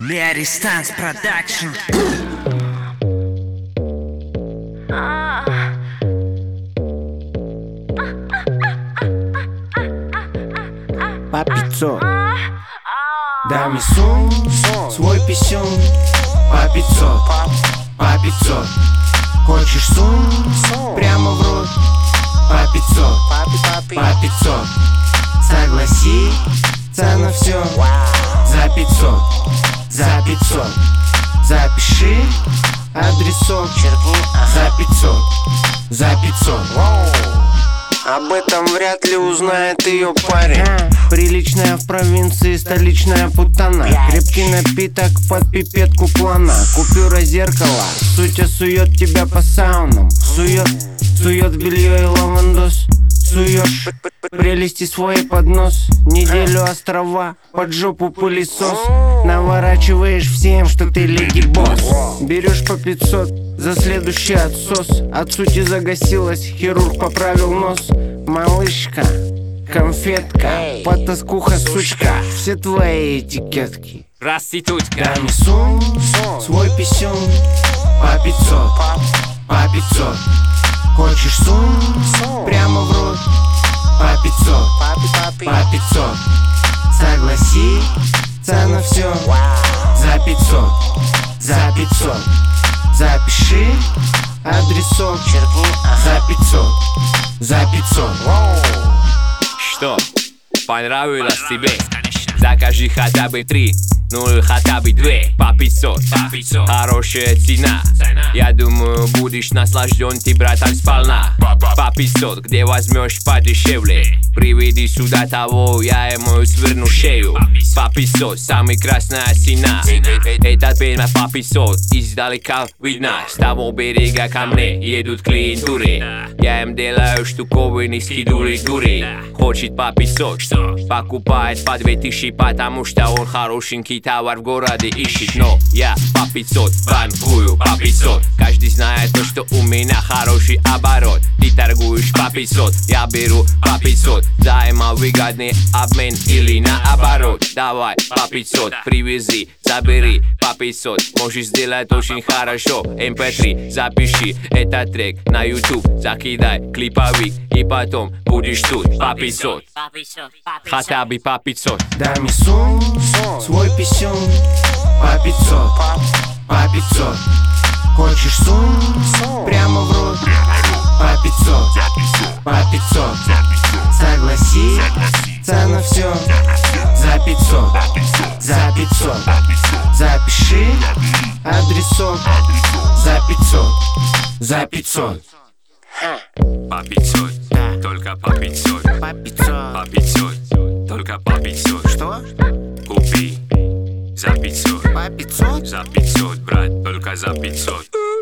Larry Stance Production. По 500. Дай мне сум, свой писюн. По 500, по 500. Хочешь сум, прямо в рот. По 500, по 500. Согласиться на все. За 500, за 500. Запиши адресок. За 500, за 500. Об этом вряд ли узнает ее парень. Приличная в провинции, столичная путана. Крепкий напиток под пипетку плана. Купюра зеркала, сутя сует тебя по саунам. Сует белье и лавандос. Суешь прелести свой поднос. Неделю острова, под жопу пылесос. Наворачиваешь всем, что ты леди босс. Берешь по 500 за следующий отсос. От сути загасилась, хирург поправил нос. Малышка, конфетка, потаскуха, сучка. Все твои этикетки. Проститутка. Дай мне сум, свой писюн. По 500, по 500. Хочешь сум, прямо в рот. По 500, по 500. Согласиться на все. За 500, за 500. Запиши адресок. За 500, за 500. Что, понравилось тебе? Закажи хотя бы 3, ну или хотя бы 2. По 500, хорошая цена. Я думаю, будешь наслажден ты, братан, сполна. По 500, где возьмешь подешевле. Приведи сюда того, я ему сверну шею. По 500, самый красная цена. Этот пельмя по 500, издалека видно. С того берега ко мне едут клиентуры. Я им делаю штуковины, скидуры. Хочет по 500, покупает по 2000, потому что он хорошенький товар в городе ищет. Но я по 500 банкую, по 500. Каждый знает то, что у меня хороший оборот. Ты торгуешь по 500, я беру по 500. Взаимовыгодный обмен или наоборот. Давай по 500, привези, забери по 500. Можешь сделать очень хорошо. MP3, запиши этот трек на YouTube. Закидай клиповик и потом будешь тут по 500. Хотя бы по 500. Дай мне сум, свой писюн. По 500, по 500. Хочешь сум, прямо в рот. По 500, по 500. Согласиться на все. За 500, за 500. Запиши адресок. За 500, за 500. По 500, только по 500. По 500, По 500, только по 500. что? Купи за 500. По 500? За 500, брат, только за 500.